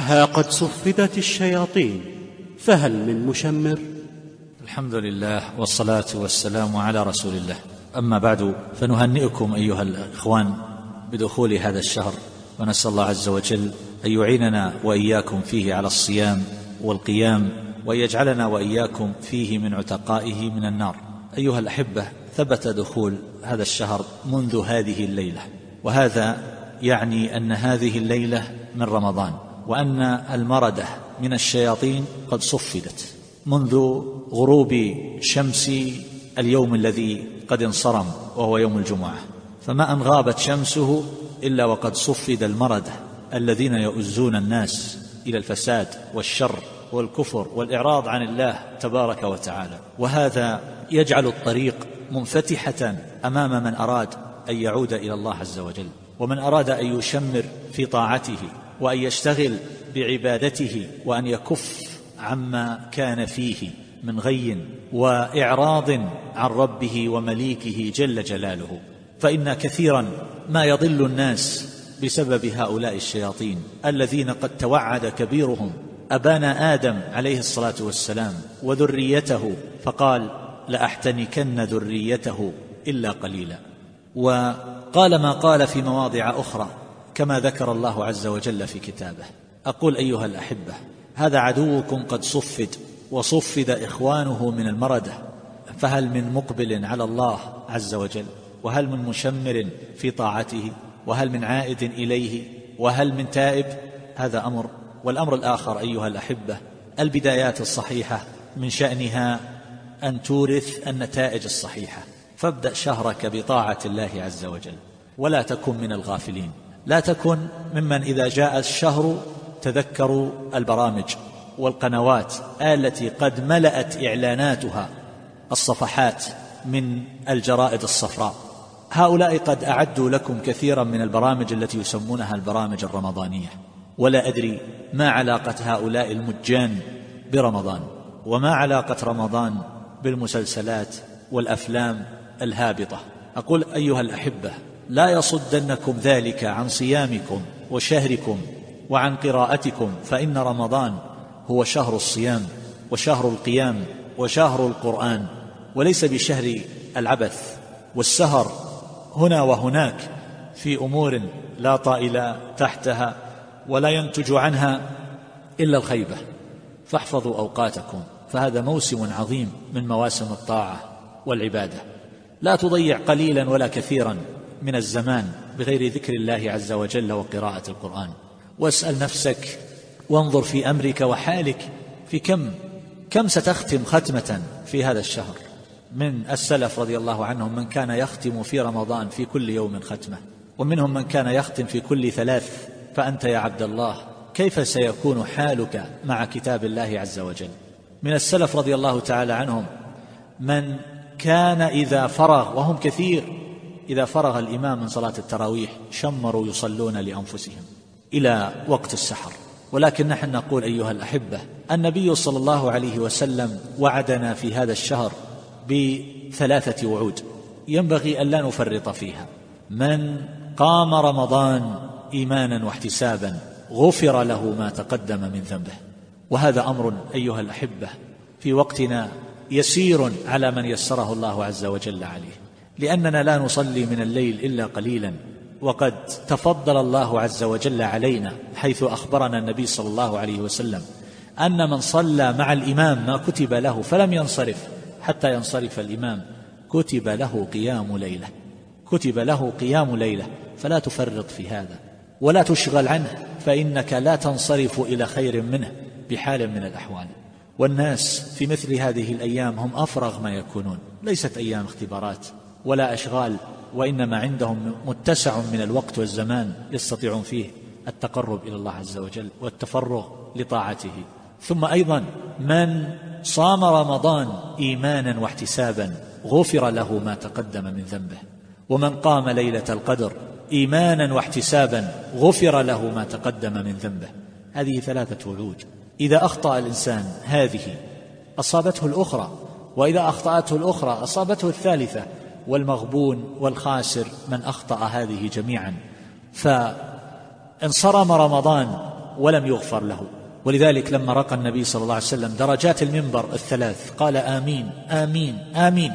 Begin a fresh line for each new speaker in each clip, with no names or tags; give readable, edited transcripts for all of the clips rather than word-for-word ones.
ها قد صفدت الشياطين فهل من مشمر؟
الحمد لله والصلاة والسلام على رسول الله. أما بعد، فنهنئكم أيها الإخوان بدخول هذا الشهر، ونسأل الله عز وجل أن يعيننا وإياكم فيه على الصيام والقيام، وأن يجعلنا وإياكم فيه من عتقائه من النار. أيها الأحبة، ثبت دخول هذا الشهر منذ هذه الليلة، وهذا يعني أن هذه الليلة من رمضان، وأن المردة من الشياطين قد صفدت منذ غروب شمس اليوم الذي قد انصرم، وهو يوم الجمعة. فما أن غابت شمسه إلا وقد صفد المردة الذين يؤزون الناس إلى الفساد والشر والكفر والإعراض عن الله تبارك وتعالى. وهذا يجعل الطريق منفتحة أمام من أراد أن يعود إلى الله عز وجل، ومن أراد أن يشمر في طاعته، وأن يشتغل بعبادته، وأن يكف عما كان فيه من غي وإعراض عن ربه ومليكه جل جلاله. فإن كثيرا ما يضل الناس بسبب هؤلاء الشياطين الذين قد توعد كبيرهم أبانا آدم عليه الصلاة والسلام وذريته، فقال: لأحتنكن ذريته إلا قليلا. وقال ما قال في مواضع أخرى كما ذكر الله عز وجل في كتابه. أقول أيها الأحبة، هذا عدوكم قد صفد، وصفد إخوانه من المردة، فهل من مقبل على الله عز وجل؟ وهل من مشمر في طاعته؟ وهل من عائد إليه؟ وهل من تائب؟ هذا أمر. والأمر الآخر أيها الأحبة، البدايات الصحيحة من شأنها أن تورث النتائج الصحيحة. فابدأ شهرك بطاعة الله عز وجل، ولا تكن من الغافلين. لا تكن ممن إذا جاء الشهر تذكروا البرامج والقنوات التي قد ملأت إعلاناتها الصفحات من الجرائد الصفراء. هؤلاء قد أعدوا لكم كثيرا من البرامج التي يسمونها البرامج الرمضانية، ولا أدري ما علاقة هؤلاء المجان برمضان، وما علاقة رمضان بالمسلسلات والأفلام الهابطة. أقول أيها الأحبة، لا يصدنكم ذلك عن صيامكم وشهركم وعن قراءتكم، فإن رمضان هو شهر الصيام وشهر القيام وشهر القرآن، وليس بشهر العبث والسهر هنا وهناك في أمور لا طائل تحتها ولا ينتج عنها إلا الخيبة. فاحفظوا أوقاتكم، فهذا موسم عظيم من مواسم الطاعة والعبادة. لا تضيع قليلا ولا كثيرا من الزمان بغير ذكر الله عز وجل وقراءة القرآن. واسأل نفسك وانظر في أمرك وحالك، في كم ستختم ختمة في هذا الشهر. من السلف رضي الله عنهم من كان يختم في رمضان في كل يوم ختمة، ومنهم من كان يختم في كل 3. فأنت يا عبد الله كيف سيكون حالك مع كتاب الله عز وجل؟ من السلف رضي الله تعالى عنهم من كان إذا فرغ، وهم كثير، إذا فرغ الإمام من صلاة التراويح شمروا يصلون لأنفسهم إلى وقت السحر. ولكن نحن نقول أيها الأحبة، النبي صلى الله عليه وسلم وعدنا في هذا الشهر ب3 وعود ينبغي أن لا نفرط فيها. من قام رمضان إيمانا واحتسابا غفر له ما تقدم من ذنبه. وهذا أمر أيها الأحبة في وقتنا يسير على من يسره الله عز وجل عليه، لأننا لا نصلي من الليل إلا قليلا، وقد تفضل الله عز وجل علينا حيث أخبرنا النبي صلى الله عليه وسلم أن من صلى مع الإمام ما كتب له فلم ينصرف حتى ينصرف الإمام كتب له قيام ليلة، كتب له قيام ليلة. فلا تفرط في هذا ولا تشغل عنه، فإنك لا تنصرف إلى خير منه بحال من الأحوال. والناس في مثل هذه الأيام هم أفرغ ما يكونون، ليست أيام اختبارات ولا أشغال، وإنما عندهم متسع من الوقت والزمان يستطيعون فيه التقرب إلى الله عز وجل والتفرغ لطاعته. ثم أيضا من صام رمضان إيمانا واحتسابا غفر له ما تقدم من ذنبه، ومن قام ليلة القدر إيمانا واحتسابا غفر له ما تقدم من ذنبه. هذه 3 وعود، إذا أخطأ الإنسان هذه أصابته الأخرى، وإذا أخطأته الأخرى أصابته الثالثة. والمغبون والخاسر من أخطأ هذه جميعا. فإن صرم رمضان ولم يغفر له. ولذلك لما رقى النبي صلى الله عليه وسلم درجات المنبر الثلاث قال آمين آمين آمين،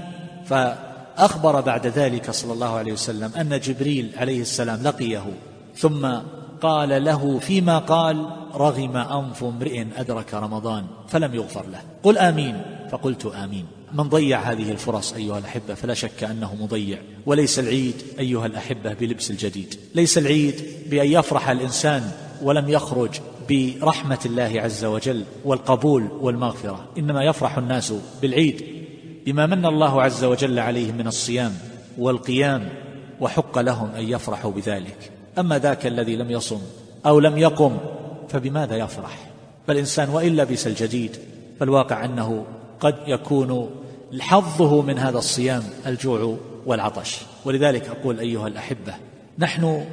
فأخبر بعد ذلك صلى الله عليه وسلم أن جبريل عليه السلام لقيه ثم قال له فيما قال: رغم أنف امرئ أدرك رمضان فلم يغفر له، قل آمين، فقلت آمين. من ضيع هذه الفرص أيها الأحبة فلا شك أنه مضيع. وليس العيد أيها الأحبة بلبس الجديد، ليس العيد بأن يفرح الإنسان ولم يخرج برحمة الله عز وجل والقبول والمغفرة، إنما يفرح الناس بالعيد بما من الله عز وجل عليهم من الصيام والقيام، وحق لهم أن يفرحوا بذلك. أما ذاك الذي لم يصم أو لم يقم فبماذا يفرح؟ فالإنسان وإن لبس الجديد فالواقع أنه قد يكون حظه من هذا الصيام الجوع والعطش. ولذلك أقول أيها الأحبة، نحن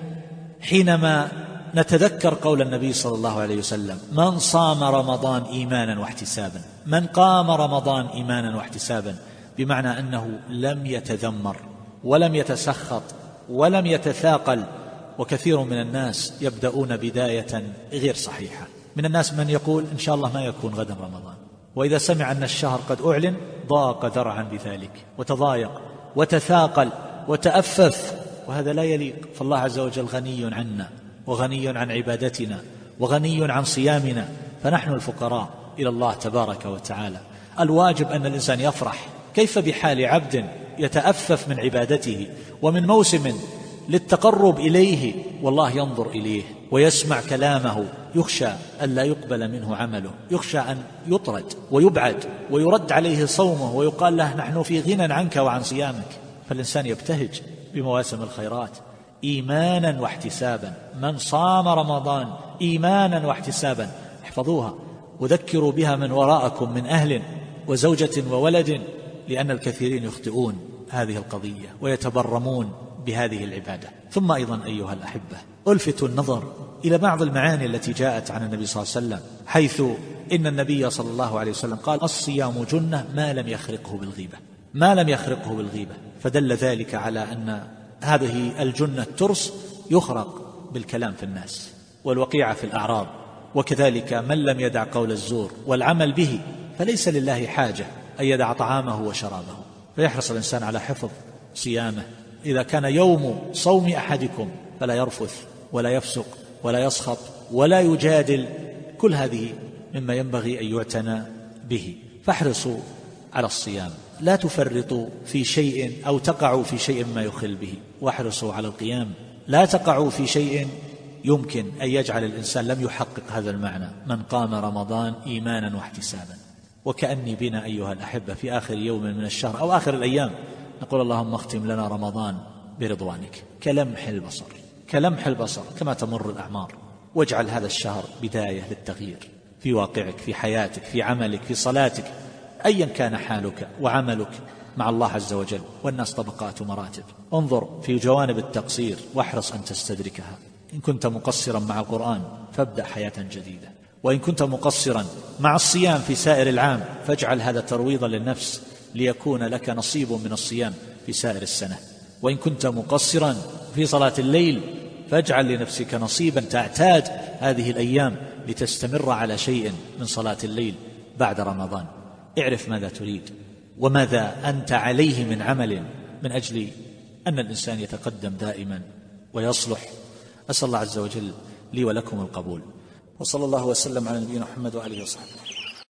حينما نتذكر قول النبي صلى الله عليه وسلم: من صام رمضان إيمانا واحتسابا، من قام رمضان إيمانا واحتسابا، بمعنى أنه لم يتذمر ولم يتسخط ولم يتثاقل. وكثير من الناس يبدأون بداية غير صحيحة. من الناس من يقول إن شاء الله ما يكون غدا رمضان، وإذا سمع أن الشهر قد أعلن ضاق ذرعا بذلك وتضايق وتثاقل وتأفف، وهذا لا يليق. فالله عز وجل غني عنا وغني عن عبادتنا وغني عن صيامنا، فنحن الفقراء إلى الله تبارك وتعالى. الواجب أن الإنسان يفرح. كيف بحال عبد يتأفف من عبادته ومن موسم للتقرب إليه والله ينظر إليه ويسمع كلامه، يخشى أن لا يقبل منه عمله، يخشى أن يطرد ويبعد ويرد عليه صومه ويقال له نحن في غنى عنك وعن صيامك. فالإنسان يبتهج بمواسم الخيرات إيمانا واحتسابا. من صام رمضان إيمانا واحتسابا، احفظوها وذكروا بها من وراءكم من أهل وزوجة وولد، لأن الكثيرين يخطئون هذه القضية ويتبرمون بهذه العبادة. ثم أيضا أيها الأحبة، ألفت النظر إلى بعض المعاني التي جاءت عن النبي صلى الله عليه وسلم، حيث إن النبي صلى الله عليه وسلم قال: الصيام جنة ما لم يخرقه بالغيبة، ما لم يخرقه بالغيبة. فدل ذلك على أن هذه الجنة الترس يخرق بالكلام في الناس والوقيعة في الأعراض. وكذلك من لم يدع قول الزور والعمل به فليس لله حاجة أن يدع طعامه وشرابه، فيحرص الإنسان على حفظ صيامه. إذا كان يوم صوم أحدكم فلا يرفث ولا يفسق ولا يسخط ولا يجادل، كل هذه مما ينبغي أن يعتنى به. فاحرصوا على الصيام، لا تفرطوا في شيء أو تقعوا في شيء ما يخل به، واحرصوا على القيام، لا تقعوا في شيء يمكن أن يجعل الإنسان لم يحقق هذا المعنى: من قام رمضان إيمانا واحتسابا. وكأني بنا أيها الأحبة في آخر يوم من الشهر أو آخر الأيام نقول: اللهم اختم لنا رمضان برضوانك، كلمح البصر، كلمح البصر كما تمر الأعمار. واجعل هذا الشهر بداية للتغيير في واقعك، في حياتك، في عملك، في صلاتك، أيا كان حالك وعملك مع الله عز وجل. والناس طبقات ومراتب. انظر في جوانب التقصير واحرص أن تستدركها. إن كنت مقصرا مع القرآن فابدأ حياة جديدة، وإن كنت مقصرا مع الصيام في سائر العام فاجعل هذا ترويضا للنفس ليكون لك نصيب من الصيام في سائر السنة. وإن كنت مقصرا في صلاة الليل فاجعل لنفسك نصيبا تعتاد هذه الأيام لتستمر على شيء من صلاة الليل بعد رمضان. اعرف ماذا تريد وماذا أنت عليه من عمل من أجل أن الإنسان يتقدم دائما ويصلح. أسأل الله عز وجل لي ولكم القبول، وصلى الله وسلم على نبينا محمد وآله وصحبه.